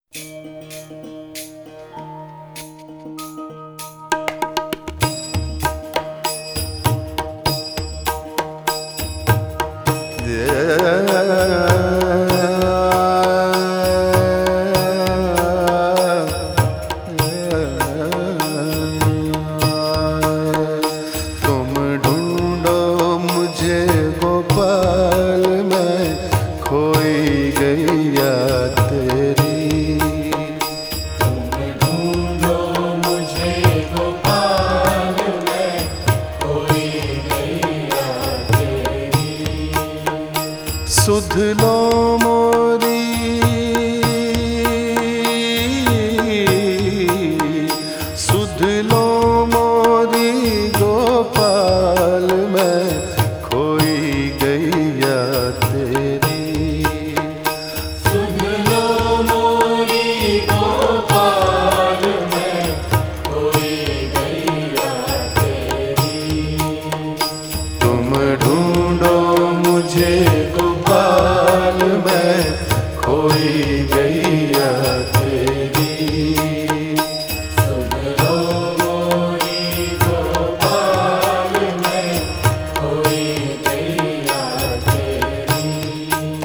तुम ढूंढो मुझे गोपाल, मैं खोई गैया तेरी। तुम ढूंढो मुझे गोपाल, मैं खोई गैया तेरी। सुध लो मोरी, सुध लो मोरी गोपाल, मैं खोई गैया तेरी। सुध लो मोरी गोपाल, मैं खोई गैया तेरी। तुम ढूंढो मुझे गोपाल, मैं खोई गैया तेरी। सुध लो मोरी गोपाल, मैं खोई गैया तेरी।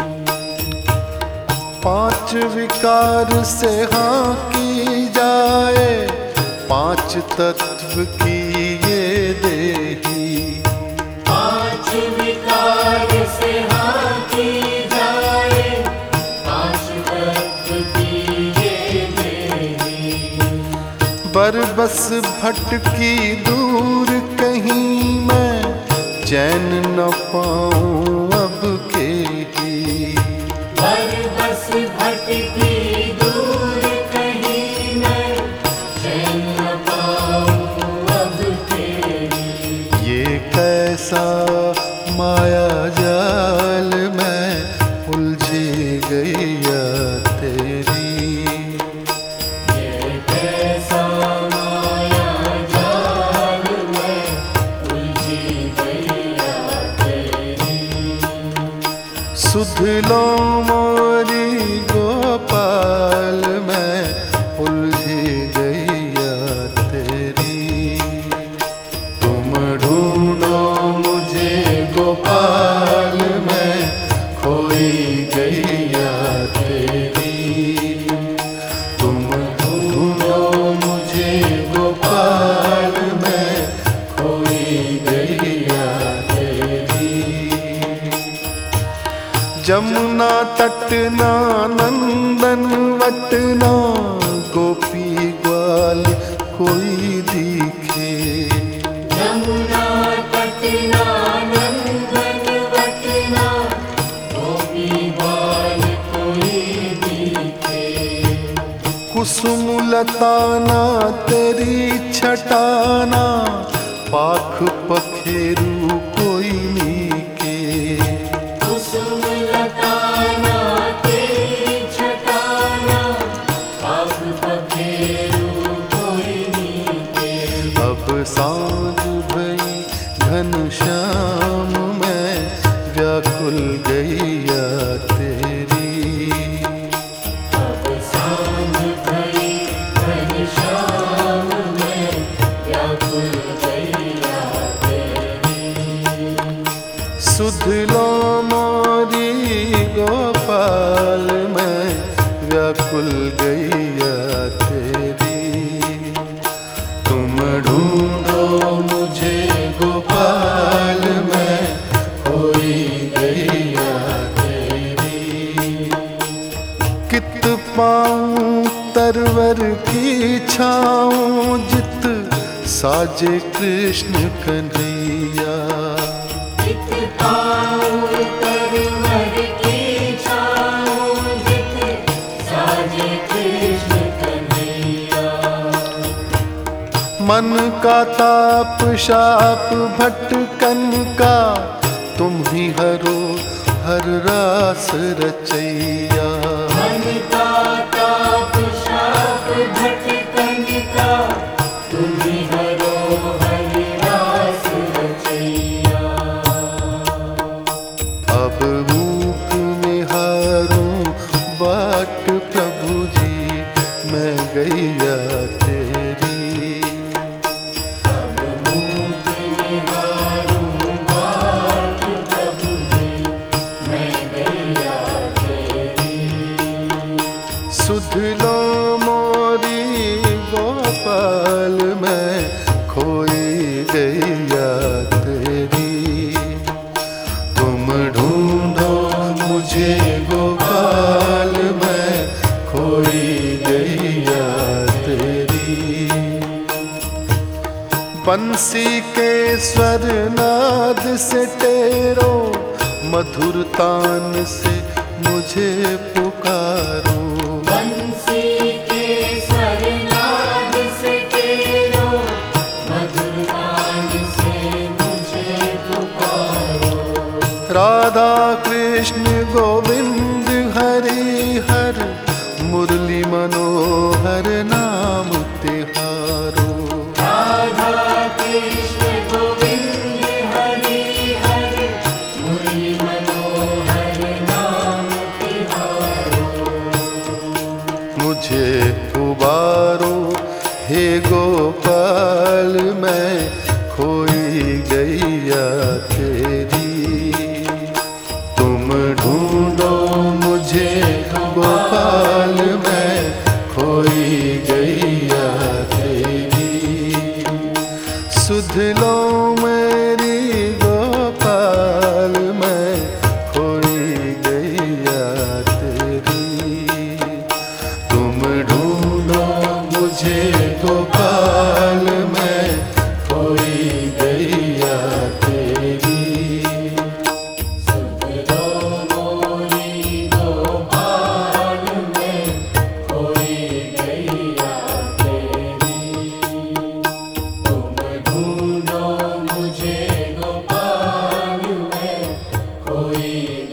पांच विकार से हाँ की जाए, पांच तत्व की ये देही। पांच विकार से हाँ की जाए, पांच तत्व की ये देही। बरबस भटकी दूर कहीं मैं, चैन न पाऊं अब के ही। बरबस भटकी दूर कहीं मैं, चैन न पाऊं अब तेरी। ये कैसा माया जाल, मैं उलझी गैया तेरी। ये कैसा माया जाल, मैं उलझी गैया तेरी। सुध लो मोरी गोपाल, मैं उलझी गैया तेरी। तुम ढूंढो मुझे गोपाल, मैं खोई गैया तेरी। तुम ढूंढो मुझे गोपाल, मैं खोई गैया तेरी। जमुना तटना नंदन वटना, गोपी ग्वाल कोई दिखे। यमुना तटना नंदन वटना, गोपी बाल कोई दिखे। कुसुम लताना तेरी छटाना, पाख पखेरू कोई नीके। कुसुम लताना तेरी छटाना, पाख पखेरू कोई नीके। अब सांझ भई घनश्याम, मैं व्याकुल गैया तेरी। अब सांझ भई घनश्याम, मैं व्याकुल गैया तेरी। सुध लो मोरी गोपाल, मैं व्याकुल गैया तेरी। तुम ढूंढो मुझे गोपाल, मैं खोई गैया तेरी। कित पाऊं तरवर की छाऊं, जित साजे कृष्ण कन्हैया। जित पाऊं तरवर की छाऊं, जित साजे कृष्ण कन्हैया। मन का ताप शाप भटकन का, तुम ही हरो हर रास रचैया। मन का ताप शाप भटकन का, तुम ही हरो हरि रास रचैया। अब मूक में हारूं बाट प्रभु जी मैं गैया तेरी। अब मुख निहारूं बाट प्रभु जी, मैं गैया तेरी। सुध लो मोरी गोपाल मैं खोई गैया तेरी। तुम ढूंढो मुझे गोपाल मैं खोई गैया तेरी। बंसी के स्वर नाद से टेरो, मधुर तान से मुझे पुकारो। बंसी के स्वर नाद से टेरो, मधुर तान से मुझे पुकारो। राधा कृष्ण गोविंद हरि हर, मुरली मनोहर नाम तिहारो। राधा कृष्ण गोविंद हरि हर, मुरली मनोहर नाम तिहारो। मुझे उबारो हे गोपाल मैं खोई गैया तेरी। तुम ढूंढो मुझे गोपाल मैं खोई गैया तेरी। सुध लो मेरी गोपाल मैं खोई गैया तेरी। तुम ढूंढो मुझे गोपाल मैं खोई गैया तेरी। सुध लो मोरी गोपाल मैं खोई गैया तेरी। तुम ढूंढो मुझे गोपाल मैं खोई